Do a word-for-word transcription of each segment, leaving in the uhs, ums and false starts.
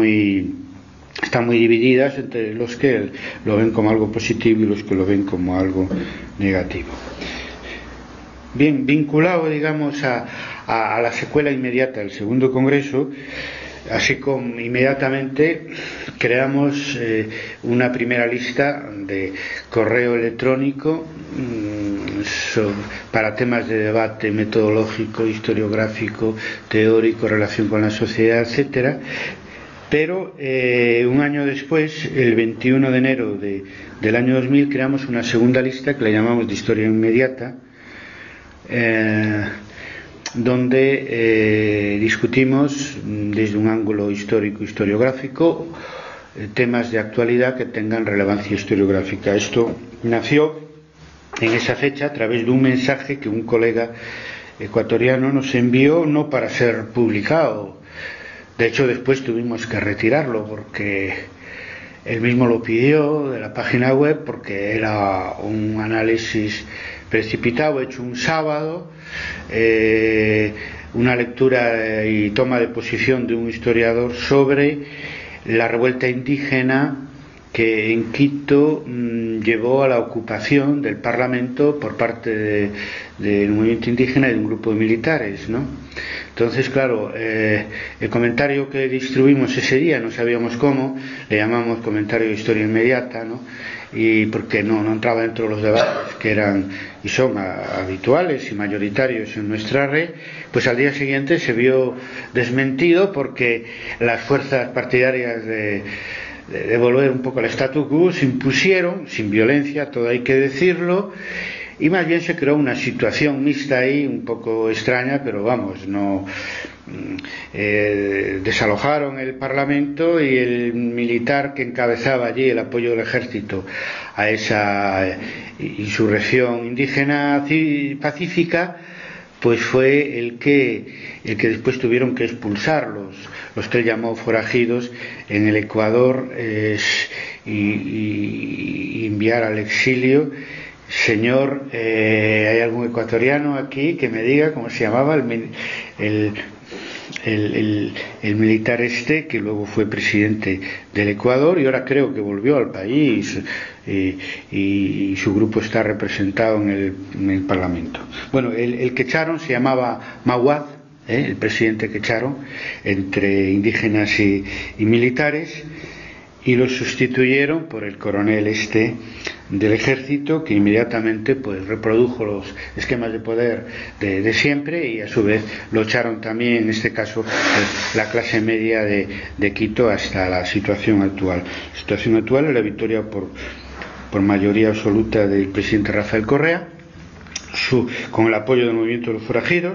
muy están muy divididas entre los que lo ven como algo positivo y los que lo ven como algo negativo. Bien, vinculado, digamos, a, a, a la secuela inmediata del segundo congreso, así como inmediatamente creamos eh, una primera lista de correo electrónico mmm, so, para temas de debate metodológico, historiográfico, teórico, relación con la sociedad, etcétera. Pero eh, un año después, el veintiuno de enero de, del año dos mil, creamos una segunda lista que la llamamos de historia inmediata, eh, donde eh, discutimos desde un ángulo histórico historiográfico eh, temas de actualidad que tengan relevancia historiográfica. Esto nació en esa fecha a través de un mensaje que un colega ecuatoriano nos envió, no para ser publicado. De hecho, después tuvimos que retirarlo porque él mismo lo pidió de la página web, porque era un análisis precipitado, hecho un sábado, eh, una lectura y toma de posición de un historiador sobre la revuelta indígena que en Quito mmm, llevó a la ocupación del Parlamento por parte de, del movimiento indígena y de un grupo de militares, ¿no? Entonces, claro, eh, el comentario que distribuimos ese día, no sabíamos cómo, le llamamos comentario de historia inmediata, ¿no? Y porque no, no entraba dentro de los debates que eran y son a, habituales y mayoritarios en nuestra red, pues al día siguiente se vio desmentido porque las fuerzas partidarias de de devolver un poco el statu quo se impusieron, sin violencia, todo hay que decirlo, y más bien se creó una situación mixta ahí, un poco extraña, pero vamos, no eh, desalojaron el Parlamento y el militar que encabezaba allí el apoyo del ejército a esa insurrección indígena pacífica, pues fue el que el que después tuvieron que expulsar los, los que él llamó forajidos en el Ecuador eh, y, y, y enviar al exilio. Señor, eh, ¿hay algún ecuatoriano aquí que me diga cómo se llamaba el, el, el, el, el militar este, que luego fue presidente del Ecuador y ahora creo que volvió al país y, y, y su grupo está representado en el, en el Parlamento? Bueno, el, el que echaron se llamaba Maguad, ¿eh? el presidente que echaron entre indígenas y, y militares, y lo sustituyeron por el coronel este del ejército, que inmediatamente pues reprodujo los esquemas de poder de, de siempre, y a su vez lo echaron también, en este caso, pues, la clase media de, de Quito hasta la situación actual. La situación actual es la victoria por, por mayoría absoluta del presidente Rafael Correa, su, con el apoyo del movimiento de los forajidos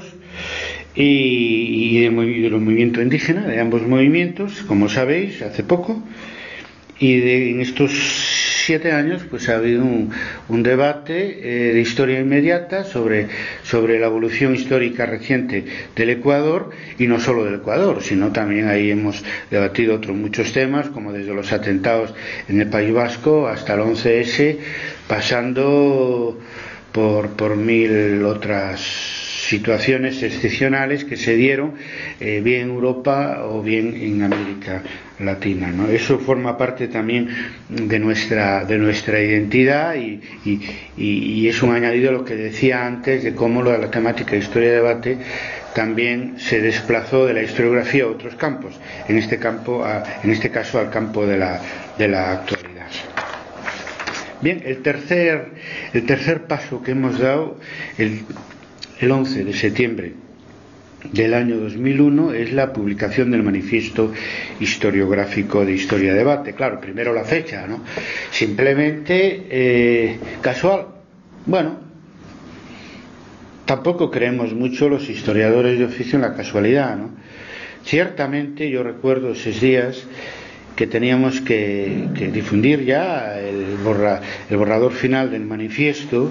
y, y de, de los movimientos indígenas, de ambos movimientos, como sabéis, hace poco. Y de, en estos siete años pues ha habido un, un debate eh, de historia inmediata sobre, sobre la evolución histórica reciente del Ecuador, y no solo del Ecuador, sino también ahí hemos debatido otros muchos temas, como desde los atentados en el País Vasco hasta el once ese, pasando por, por mil otras situaciones excepcionales que se dieron eh, bien en Europa o bien en América Latina, ¿no? Eso forma parte también de nuestra de nuestra identidad y, y, y es un añadido a lo que decía antes de cómo lo de la temática de historia y debate también se desplazó de la historiografía a otros campos, en este campo a, en este caso al campo de la de la actualidad. Bien, el tercer el tercer paso que hemos dado el El once de septiembre del año dos mil uno es la publicación del manifiesto historiográfico de Historia y Debate. Claro, primero la fecha, ¿no? Simplemente eh, casual. Bueno, tampoco creemos mucho los historiadores de oficio en la casualidad, ¿no? Ciertamente yo recuerdo esos días que teníamos que, que difundir ya el, borra, el borrador final del manifiesto,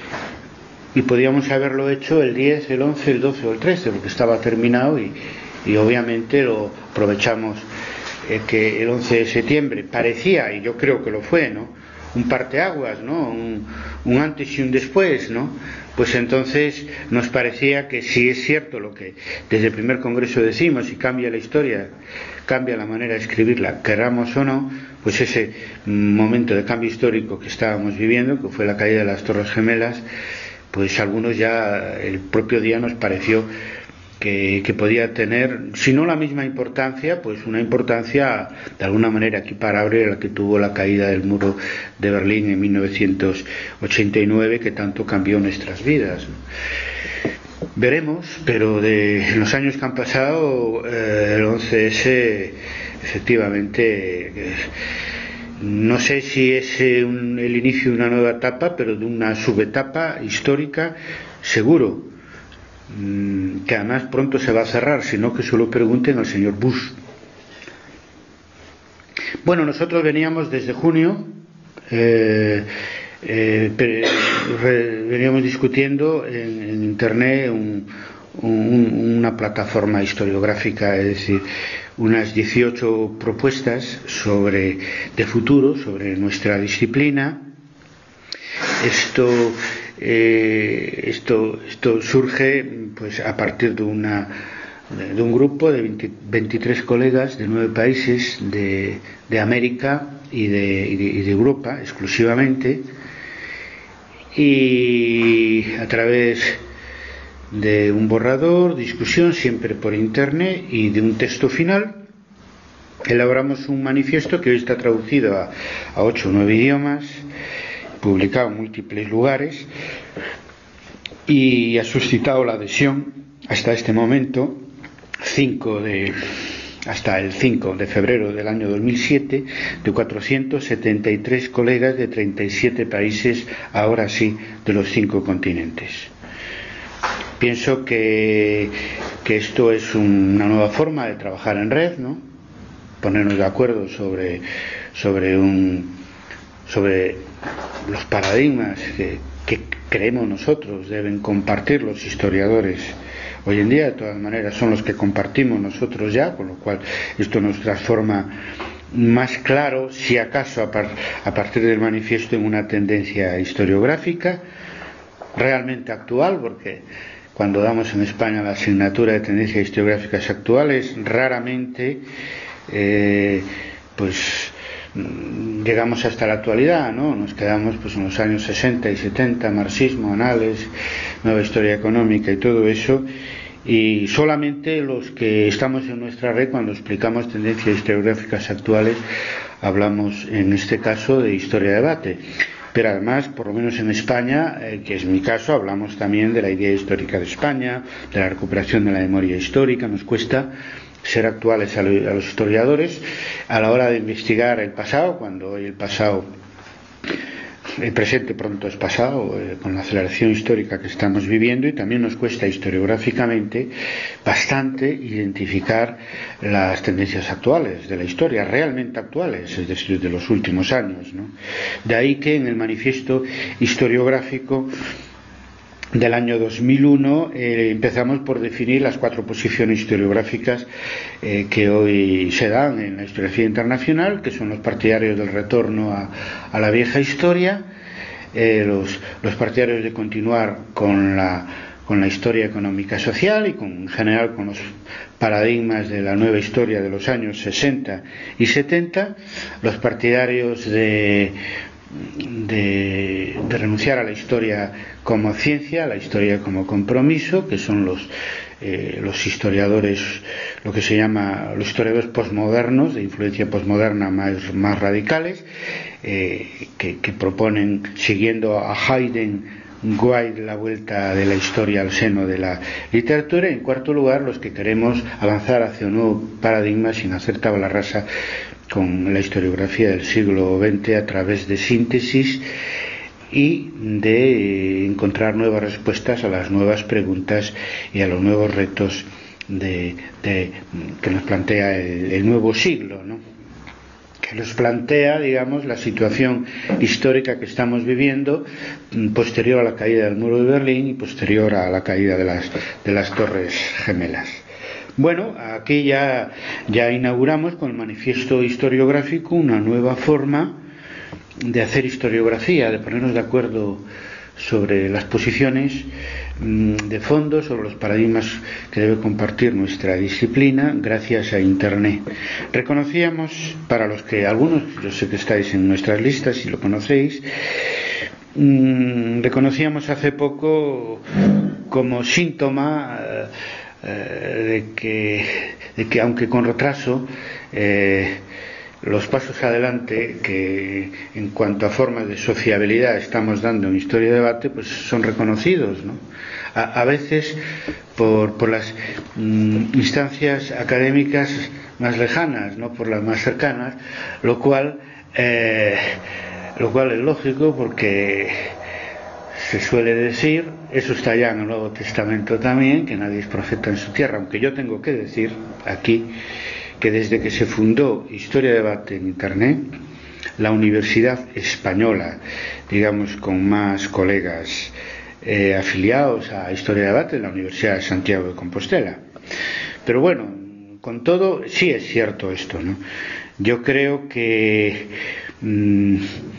y podíamos haberlo hecho el diez, el once, el doce o el trece, porque estaba terminado, y, y obviamente lo aprovechamos eh, que el once de septiembre parecía, y yo creo que lo fue, ¿no?, un parteaguas, ¿no? Un, un antes y un después, ¿no? Pues entonces nos parecía que si es cierto lo que desde el primer congreso decimos, y cambia la historia, cambia la manera de escribirla, queramos o no, pues ese momento de cambio histórico que estábamos viviendo, que fue la caída de las Torres Gemelas, pues algunos ya el propio día nos pareció que, que podía tener, si no la misma importancia, pues una importancia de alguna manera equiparable a la que tuvo la caída del muro de Berlín en mil novecientos ochenta y nueve, que tanto cambió nuestras vidas. Veremos, pero de en los años que han pasado, eh, el once ese efectivamente, eh, no sé si es eh, un, el inicio de una nueva etapa, pero de una subetapa histórica seguro, mmm, que además pronto se va a cerrar, sino que solo pregunten al señor Bush. Bueno, nosotros veníamos desde junio, eh, eh, veníamos discutiendo en, en internet un, un, una plataforma historiográfica, es decir, unas dieciocho propuestas sobre de futuro sobre nuestra disciplina. Esto eh, esto esto surge pues a partir de una de un grupo de veinte, veintitrés colegas de nueve países de, de América y de, y de, y de Europa exclusivamente, y a través de un borrador, discusión siempre por internet, y de un texto final elaboramos un manifiesto que hoy está traducido a, a ocho o nueve idiomas, publicado en múltiples lugares, y ha suscitado la adhesión hasta este momento, cinco de, hasta el cinco de febrero del año dos mil siete, de cuatrocientos setenta y tres colegas de treinta y siete países, ahora sí, de los cinco continentes. Pienso que, que esto es un, una nueva forma de trabajar en red, ¿no? Ponernos de acuerdo sobre, sobre, un, sobre los paradigmas que, que creemos nosotros deben compartir los historiadores. Hoy en día, de todas maneras, son los que compartimos nosotros ya, con lo cual esto nos transforma más claro, si acaso a, par, a partir del manifiesto, en una tendencia historiográfica realmente actual, porque cuando damos en España la asignatura de tendencias historiográficas actuales, raramente eh, pues llegamos hasta la actualidad, ¿no? Nos quedamos pues en los años sesenta y setenta, marxismo, anales, nueva historia económica y todo eso, y solamente los que estamos en nuestra red, cuando explicamos tendencias historiográficas actuales, hablamos en este caso de historia de debate. Pero además, por lo menos en España, eh, que es mi caso, hablamos también de la idea histórica de España, de la recuperación de la memoria histórica. Nos cuesta ser actuales a, lo, a los historiadores a la hora de investigar el pasado, cuando hoy el pasado, el presente pronto es pasado, eh, con la aceleración histórica que estamos viviendo, y también nos cuesta historiográficamente bastante identificar las tendencias actuales de la historia, realmente actuales, es decir, de los últimos años, ¿no? De ahí que en el manifiesto historiográfico del año dos mil uno eh, empezamos por definir las cuatro posiciones historiográficas eh, que hoy se dan en la historiografía internacional, que son los partidarios del retorno a, a la vieja historia, eh, los, los partidarios de continuar con la, con la historia económica social y con, en general con los paradigmas de la nueva historia de los años sesenta y setenta, los partidarios de De, de renunciar a la historia como ciencia, a la historia como compromiso, que son los, eh, los historiadores, lo que se llama los historiadores posmodernos, de influencia posmoderna más, más radicales, eh, que, que proponen, siguiendo a Hayden White, la vuelta de la historia al seno de la literatura. Y en cuarto lugar, los que queremos avanzar hacia un nuevo paradigma sin hacer tabla rasa con la historiografía del siglo veinte a través de síntesis y de encontrar nuevas respuestas a las nuevas preguntas y a los nuevos retos de, de, que nos plantea el, el nuevo siglo, ¿no? Que nos plantea, digamos, la situación histórica que estamos viviendo posterior a la caída del muro de Berlín y posterior a la caída de las, de las Torres Gemelas. Bueno, aquí ya, ya inauguramos con el manifiesto historiográfico una nueva forma de hacer historiografía, de ponernos de acuerdo sobre las posiciones de fondo, sobre los paradigmas que debe compartir nuestra disciplina gracias a Internet. Reconocíamos, para los que algunos, yo sé que estáis en nuestras listas si lo conocéis, mmm, reconocíamos hace poco como síntoma eh, de, que, de que aunque con retraso eh, los pasos adelante que en cuanto a formas de sociabilidad estamos dando en Historia de Debate pues son reconocidos, ¿no? A, a veces por, por las mm, instancias académicas más lejanas, no por las más cercanas, lo cual eh, lo cual es lógico porque se suele decir, eso está ya en el Nuevo Testamento también, que nadie es profeta en su tierra, aunque yo tengo que decir aquí que desde que se fundó Historia de Debate en Internet, la Universidad Española, digamos con más colegas eh, afiliados a Historia de Debate, la Universidad de Santiago de Compostela. Pero bueno, con todo, sí es cierto esto, ¿no? Yo creo que mmm,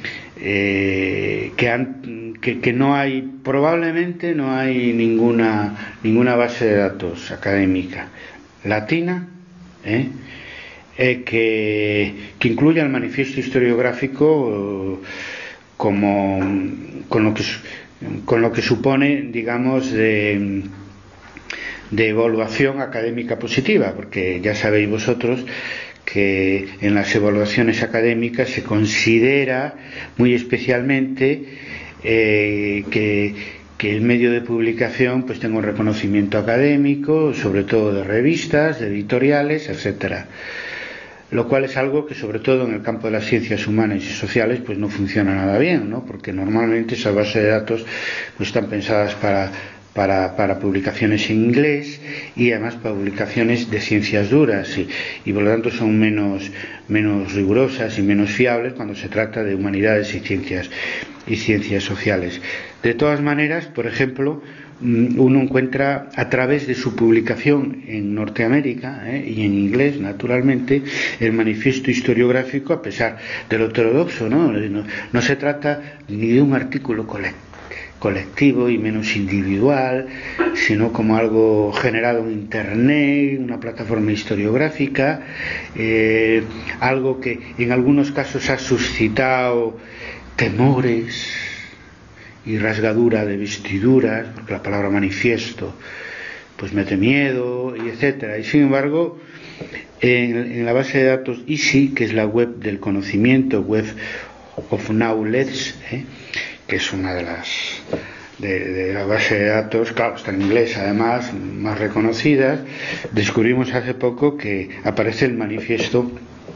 eh, que, han, que, que no hay, probablemente no hay ninguna, ninguna base de datos académica latina, ¿eh? Eh, que, que incluya el manifiesto historiográfico eh, como con lo que con lo que supone, digamos, de, de evaluación académica positiva, porque ya sabéis vosotros que en las evaluaciones académicas se considera muy especialmente eh, que que el medio de publicación pues tenga un reconocimiento académico, sobre todo de revistas, de editoriales, etcétera. Lo cual es algo que sobre todo en el campo de las ciencias humanas y sociales pues no funciona nada bien, ¿no? Porque normalmente esas bases de datos pues están pensadas para Para, para publicaciones en inglés y además para publicaciones de ciencias duras y, y por lo tanto son menos, menos rigurosas y menos fiables cuando se trata de humanidades y ciencias y ciencias sociales. De todas maneras, por ejemplo, uno encuentra a través de su publicación en Norteamérica ¿eh? y en inglés naturalmente el manifiesto historiográfico, a pesar de lo heterodoxo, ¿no? No, no se trata ni de un artículo colectivo colectivo y menos individual, sino como algo generado en Internet, una plataforma historiográfica, eh, algo que en algunos casos ha suscitado temores y rasgadura de vestiduras, porque la palabra manifiesto pues mete miedo y etcétera. Y sin embargo, en, en la base de datos I S I, que es la web del conocimiento, Web of Knowledge, ¿eh? que es una de las de, de la base de datos, claro, está en inglés además, más reconocidas, descubrimos hace poco que aparece el manifiesto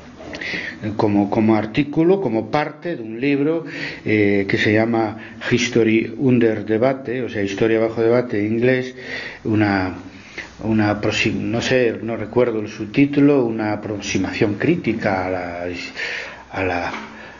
como, como artículo, como parte de un libro eh, que se llama History Under Debate, o sea, Historia bajo debate en inglés, una una no sé, no recuerdo el subtítulo, una aproximación crítica a la a la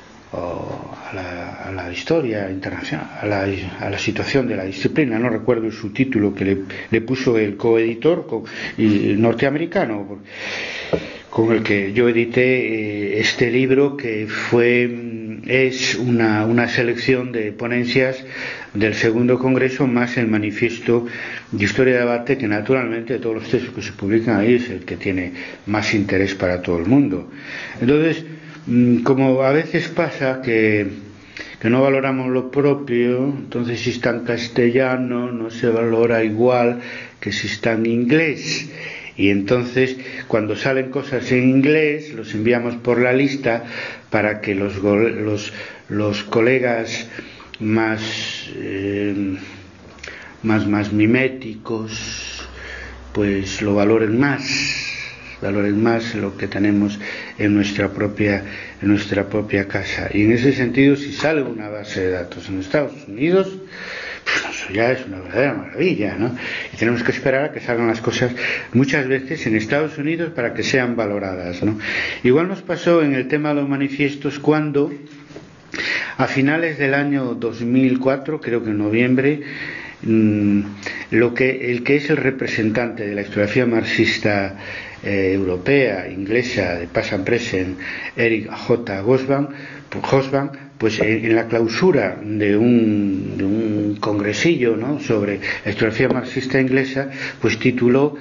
O a, la, a la historia internacional, a la, a la situación de la disciplina. No recuerdo el subtítulo que le, le puso el coeditor con, y, norteamericano con el que yo edité eh, este libro, que fue es una, una selección de ponencias del segundo congreso más el manifiesto de Historia de Debate, que naturalmente de todos los textos que se publican ahí es el que tiene más interés para todo el mundo. Entonces, como a veces pasa que, que no valoramos lo propio, entonces si está en castellano no se valora igual que si está en inglés. Y entonces cuando salen cosas en inglés los enviamos por la lista para que los, los, los colegas más, eh, más, más miméticos pues lo valoren más. valoren más lo que tenemos en nuestra propia en nuestra propia casa. Y en ese sentido, si sale una base de datos en Estados Unidos, pues eso ya es una verdadera maravilla, ¿no? Y tenemos que esperar a que salgan las cosas muchas veces en Estados Unidos para que sean valoradas, ¿no? Igual nos pasó en el tema de los manifiestos cuando a finales del año dos mil cuatro, creo que en noviembre, mmm, lo que el que es el representante de la historiografía marxista Eh, europea, inglesa, de Past and Present, Eric J. Hobsbawm, pues en, en la clausura de un, de un congresillo, ¿no?, sobre la historiografía marxista inglesa, pues tituló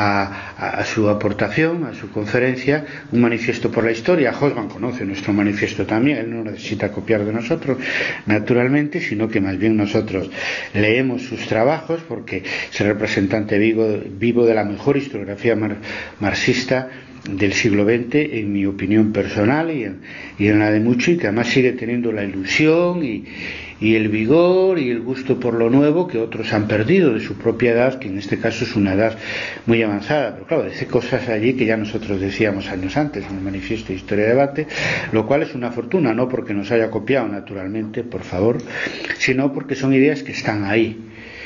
a, a, a su aportación, a su conferencia, un manifiesto por la historia. Hobsbawm conoce nuestro manifiesto también, él no necesita copiar de nosotros, naturalmente, sino que más bien nosotros leemos sus trabajos, porque es el representante vivo, vivo de la mejor historiografía mar, marxista del siglo veinte, en mi opinión personal y en, y en la de muchos, y que además sigue teniendo la ilusión y, y el vigor y el gusto por lo nuevo que otros han perdido de su propia edad, que en este caso es una edad muy avanzada. Pero claro, dice cosas allí que ya nosotros decíamos años antes en el manifiesto de Historia y Debate, lo cual es una fortuna, no porque nos haya copiado, naturalmente, por favor, sino porque son ideas que están ahí.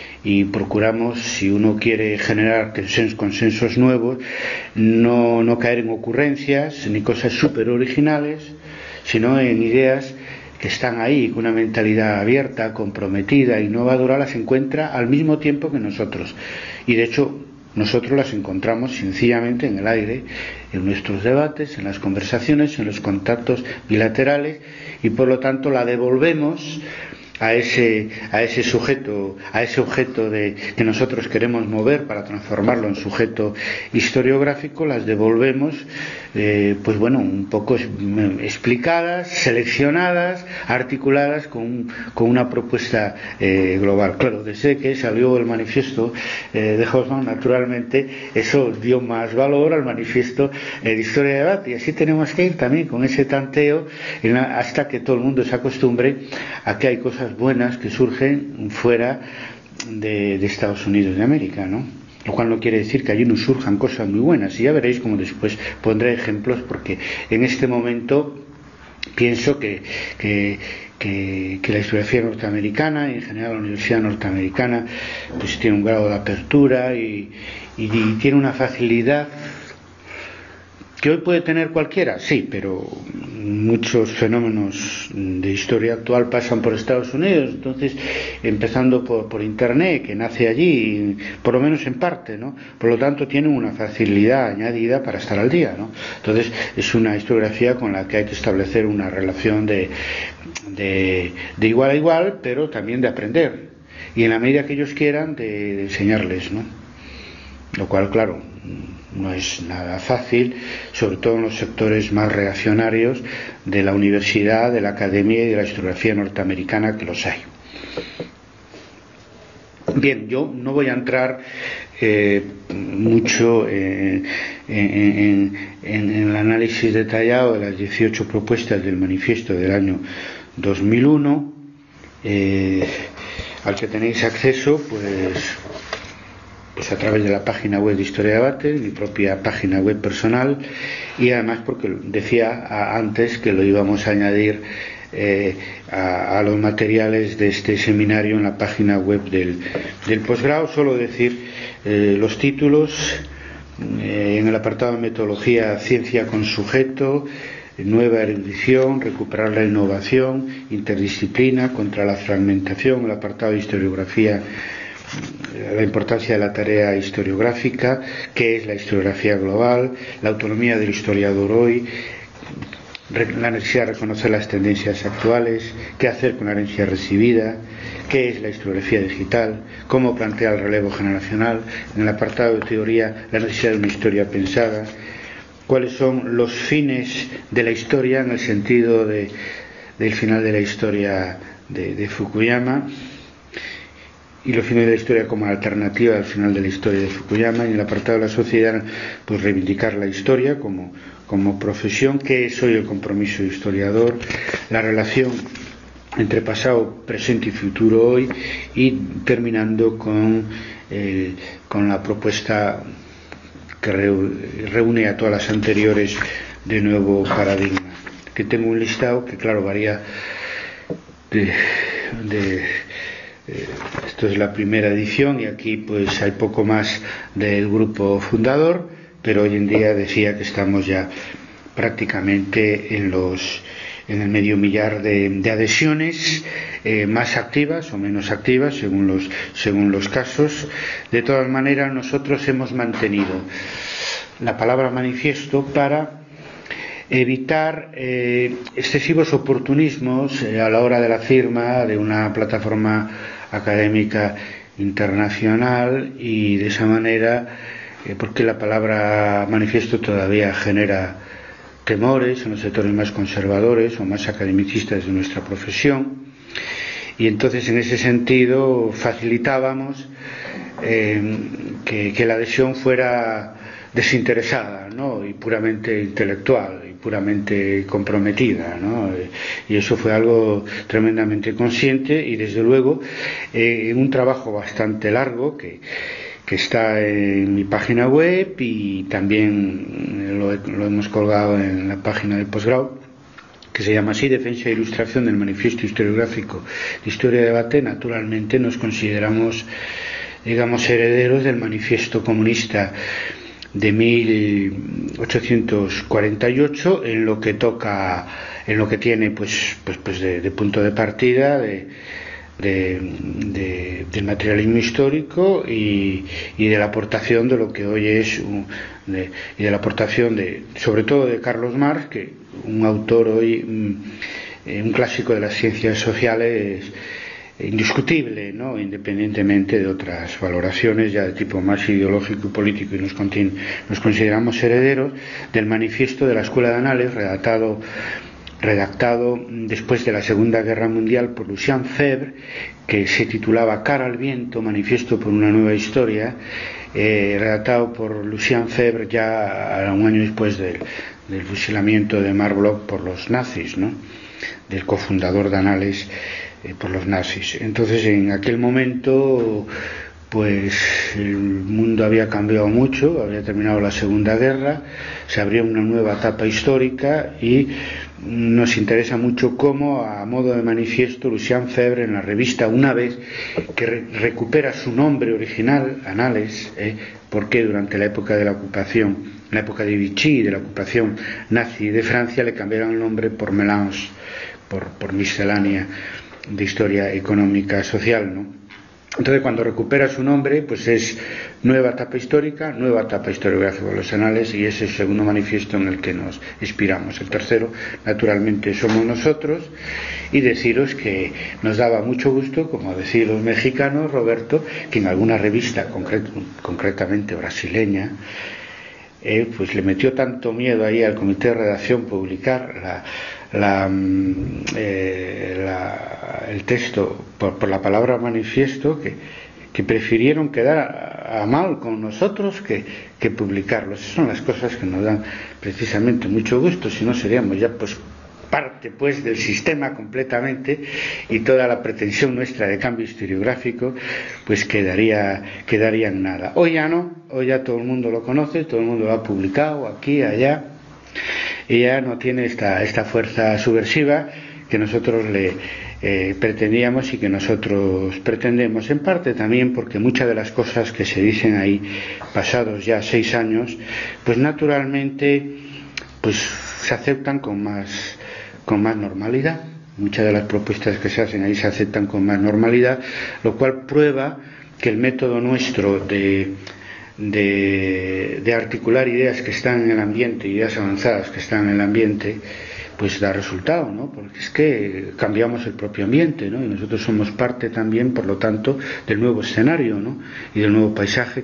Y procuramos, si uno quiere generar consensos nuevos, no, no caer en ocurrencias ni cosas súper originales, sino en ideas que están ahí, que una mentalidad abierta, comprometida, innovadora, las encuentra al mismo tiempo que nosotros. Y de hecho, nosotros las encontramos sencillamente en el aire, en nuestros debates, en las conversaciones, en los contactos bilaterales, y por lo tanto la devolvemos a ese, a ese sujeto, a ese objeto de, que nosotros queremos mover para transformarlo en sujeto historiográfico, las devolvemos, eh, pues bueno, un poco explicadas, seleccionadas, articuladas con, con una propuesta eh, global. Claro, desde que salió el manifiesto eh, de Hobsbawm, naturalmente, eso dio más valor al manifiesto eh, de Historia y Debate, y así tenemos que ir también con ese tanteo en la, hasta que todo el mundo se acostumbre a que hay cosas buenas que surgen fuera de, de Estados Unidos de América, ¿no? Lo cual no quiere decir que allí no surjan cosas muy buenas, y ya veréis como después pondré ejemplos, porque en este momento pienso que, que, que, que la historiografía norteamericana y en general la universidad norteamericana pues tiene un grado de apertura y, y, y tiene una facilidad que hoy puede tener cualquiera, sí, pero muchos fenómenos de historia actual pasan por Estados Unidos, entonces, empezando por, por Internet, que nace allí, por lo menos en parte, ¿no? Por lo tanto, tienen una facilidad añadida para estar al día, ¿no? Entonces, es una historiografía con la que hay que establecer una relación de, de, de igual a igual, pero también de aprender, y en la medida que ellos quieran, de, de enseñarles, ¿no? Lo cual, claro, no es nada fácil, sobre todo en los sectores más reaccionarios de la universidad, de la academia y de la historiografía norteamericana, que los hay. Bien, yo no voy a entrar eh, mucho eh, en, en, en el análisis detallado de las dieciocho propuestas del manifiesto del año dos mil uno, eh, al que tenéis acceso, pues... pues a través de la página web de Historia y Debate, mi propia página web personal, y además porque decía antes que lo íbamos a añadir eh, a, a los materiales de este seminario en la página web del, del posgrado. Solo decir eh, los títulos eh, en el apartado de metodología, ciencia con sujeto, nueva erudición, recuperar la innovación, interdisciplina, contra la fragmentación, el apartado de historiografía, la importancia de la tarea historiográfica, qué es la historiografía global, la autonomía del historiador hoy, la necesidad de reconocer las tendencias actuales, qué hacer con la herencia recibida, qué es la historiografía digital, cómo plantear el relevo generacional, en el apartado de teoría, la necesidad de una historia pensada, cuáles son los fines de la historia en el sentido de, del final de la historia de, de Fukuyama, y los fines de la historia como alternativa al final de la historia de Fukuyama. Y en el apartado de la sociedad, pues reivindicar la historia como, como profesión, qué es hoy el compromiso de historiador, la relación entre pasado, presente y futuro hoy, y terminando con, eh, con la propuesta que reúne a todas las anteriores de nuevo paradigma, que tengo un listado que claro varía de, de esto es la primera edición y aquí pues hay poco más del grupo fundador, pero hoy en día decía que estamos ya prácticamente en los en el medio millar de, de adhesiones, eh, más activas o menos activas según los según los casos. De todas maneras, nosotros hemos mantenido la palabra manifiesto para evitar eh, excesivos oportunismos eh, a la hora de la firma de una plataforma académica internacional, y de esa manera, eh, porque la palabra manifiesto todavía genera temores en los sectores más conservadores o más academicistas de nuestra profesión, y entonces en ese sentido facilitábamos eh, que, que la adhesión fuera desinteresada, ¿no?, y puramente intelectual y puramente comprometida, ¿no? Y eso fue algo tremendamente consciente, y desde luego eh, en un trabajo bastante largo que, que está en mi página web, y también lo, lo hemos colgado en la página del posgrado, que se llama así: Defensa e Ilustración del Manifiesto Historiográfico de Historia y Debate. Naturalmente nos consideramos, digamos, herederos del Manifiesto Comunista de mil ochocientos cuarenta y ocho, en lo que toca, en lo que tiene pues pues, pues de, de punto de partida de, de, de, del materialismo histórico, y, y de la aportación de lo que hoy es un, de, y de la aportación de, sobre todo, de Carlos Marx, que un autor hoy, un, un clásico de las ciencias sociales indiscutible, ¿no?, independientemente de otras valoraciones ya de tipo más ideológico y político, y nos, nos consideramos herederos del manifiesto de la Escuela de Anales, redactado, redactado después de la Segunda Guerra Mundial por Lucien Febvre, que se titulaba Cara al viento, manifiesto por una nueva historia, eh, redactado por Lucien Febvre ya un año después del, del fusilamiento de Marc por los nazis, ¿no?, del cofundador de Anales por los nazis. Entonces, en aquel momento, pues el mundo había cambiado mucho, había terminado la Segunda Guerra, se abría una nueva etapa histórica, y nos interesa mucho cómo, a modo de manifiesto, Lucien Febvre, en la revista, una vez que re recupera su nombre original, Anales, eh, porque durante la época de la ocupación, la época de Vichy, de la ocupación nazi de Francia, le cambiaron el nombre por Mélange, por, por miscelánea de historia económica social, ¿no? Entonces, cuando recupera su nombre, pues es nueva etapa histórica, nueva etapa historiográfica de los Anales, y ese es el segundo manifiesto en el que nos inspiramos. El tercero, naturalmente, somos nosotros, y deciros que nos daba mucho gusto, como decían los mexicanos, Roberto, que en alguna revista, concret concretamente brasileña, eh, pues le metió tanto miedo ahí al comité de redacción publicar la La, eh, la, el texto por, por la palabra manifiesto, que, que prefirieron quedar a, a mal con nosotros que, que publicarlos. Esas son las cosas que nos dan precisamente mucho gusto, si no seríamos ya pues parte pues del sistema completamente, y toda la pretensión nuestra de cambio historiográfico pues quedaría, quedaría en nada. Hoy ya no, hoy ya todo el mundo lo conoce, todo el mundo lo ha publicado aquí, allá, y ya no tiene esta, esta fuerza subversiva que nosotros le eh, pretendíamos y que nosotros pretendemos, en parte también porque muchas de las cosas que se dicen ahí, pasados ya seis años, pues naturalmente pues se aceptan con más, con más normalidad. Muchas de las propuestas que se hacen ahí se aceptan con más normalidad, lo cual prueba que el método nuestro de De, de articular ideas que están en el ambiente, ideas avanzadas que están en el ambiente, pues da resultado, ¿no? Porque es que cambiamos el propio ambiente, ¿no? Y nosotros somos parte también, por lo tanto, del nuevo escenario, ¿no?, y del nuevo paisaje